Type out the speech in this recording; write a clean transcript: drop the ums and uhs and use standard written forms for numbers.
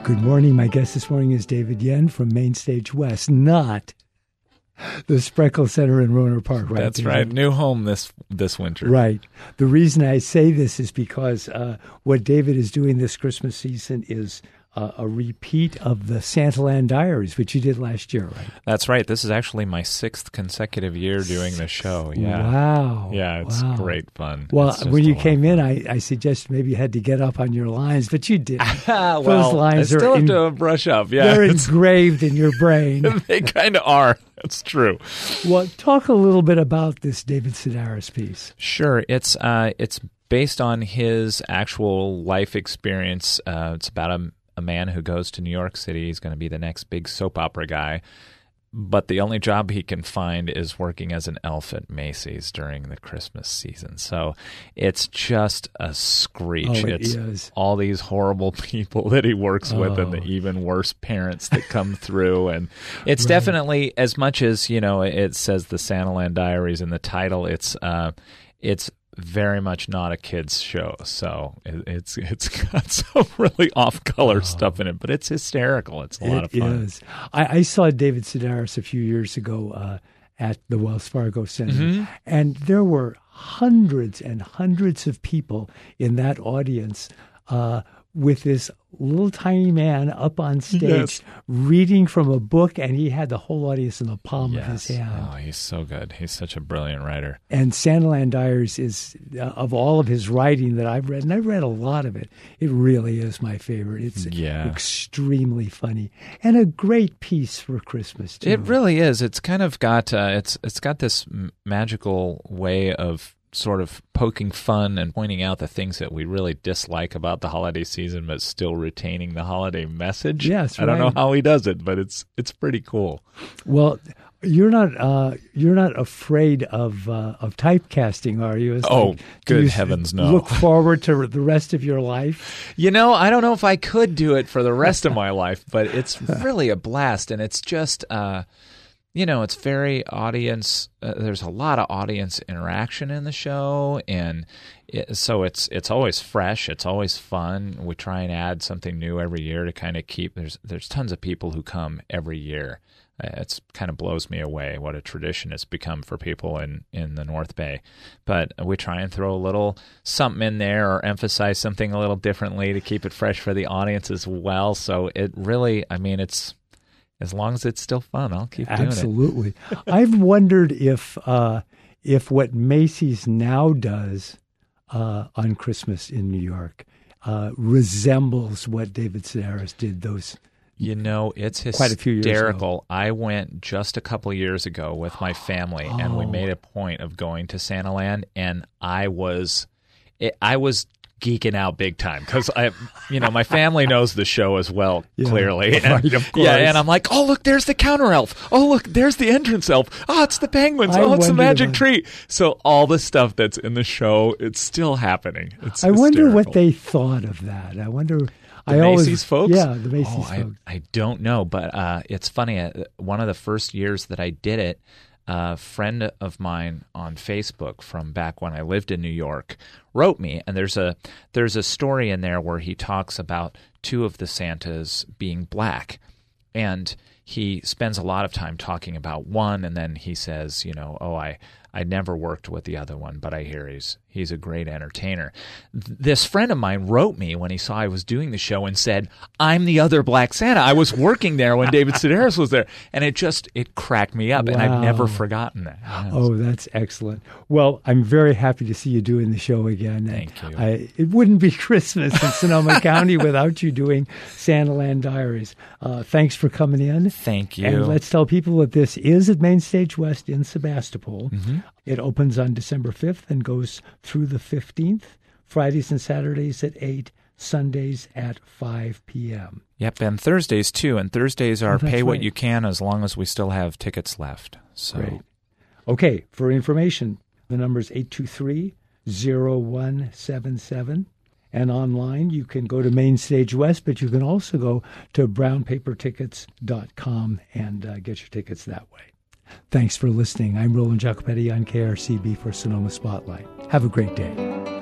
Good morning. My guest this morning is David Yen from Main Stage West, not the Spreckle Center in Rohnert Park, right? That's right. New home this winter. Right. The reason I say this is because what David is doing this Christmas season is a repeat of the Santaland Diaries, which you did last year, right? That's right. This is actually my 6th consecutive year doing the show. Yeah. Wow. Yeah, it's great fun. Well, when you came in, I suggested maybe you had to get up on your lines, but you didn't. Well, Those lines I still have to brush up. Yeah, they're engraved in your brain. They kind of are. That's true. Well, talk a little bit about this David Sedaris piece. Sure. It's based on his actual life experience. It's about a man who goes to New York City. He's going to be the next big soap opera guy. But the only job he can find is working as an elf at Macy's during the Christmas season. So it's just a screech. It's all these horrible people that he works with and the even worse parents that come through. And it's definitely, as much as, it says the Santaland Diaries in the title, it's very much not a kid's show, so it's got some really off-color stuff in it, but it's hysterical. It's a lot of fun. It is. I saw David Sedaris a few years ago at the Wells Fargo Center, and there were hundreds and hundreds of people in that audience with this little tiny man up on stage reading from a book, and he had the whole audience in the palm of his hand. Oh, he's so good. He's such a brilliant writer. And Santaland Diaries is, of all of his writing that I've read, and I've read a lot of it, it really is my favorite. It's extremely funny and a great piece for Christmas, too. It really is. It's kind of got, it's got this magical way of sort of poking fun and pointing out the things that we really dislike about the holiday season, but still retaining the holiday message. Yes, I don't know how he does it, but it's pretty cool. Well, you're not afraid of typecasting, are you? Good heavens, no. Look forward to the rest of your life? I don't know if I could do it for the rest of my life, but it's really a blast, and it's just it's very audience. There's a lot of audience interaction in the show, and so it's always fresh. It's always fun. We try and add something new every year to kind of keep. There's tons of people who come every year. It's kind of blows me away what a tradition it's become for people in the North Bay. But we try and throw a little something in there or emphasize something a little differently to keep it fresh for the audience as well. So it really, it's. As long as it's still fun, I'll keep doing it. Absolutely. I've wondered if what Macy's now does on Christmas in New York resembles what David Sedaris did those. It's hysterical. Quite a few years ago. I went just a couple of years ago with my family, and we made a point of going to Santaland, and I was geeking out big time because my family knows the show as well, clearly. Right, of course. Yeah, and I'm like, oh, look, there's the counter elf. Oh, look, there's the entrance elf. Oh, it's the penguins. It's the magic tree. So all the stuff that's in the show, it's still happening. I wonder what they thought of that. I wonder. Macy's folks? Yeah, the Macy's folks. I don't know, but it's funny. One of the first years that I did it, a friend of mine on Facebook from back when I lived in New York wrote me, and there's a story in there where he talks about two of the Santas being black, and he spends a lot of time talking about one, and then he says, I never worked with the other one, but I hear he's a great entertainer. This friend of mine wrote me when he saw I was doing the show and said, I'm the other Black Santa. I was working there when David Sedaris was there. And it cracked me up, and I've never forgotten that. Yes. Oh, that's excellent. Well, I'm very happy to see you doing the show again. Thank you. It wouldn't be Christmas in Sonoma County without you doing Santaland Diaries. Thanks for coming in. Thank you. And let's tell people that this is at Main Stage West in Sebastopol. Mm-hmm. It opens on December 5th and goes through the 15th, Fridays and Saturdays at 8, Sundays at 5 p.m. Yep, and Thursdays too. And Thursdays are pay what right. you can as long as we still have tickets left. So. Great. Okay, for information, the number is 823-0177. And online, you can go to Main Stage West, but you can also go to brownpapertickets.com and get your tickets that way. Thanks for listening. I'm Roland Jacopetti on KRCB for Sonoma Spotlight. Have a great day.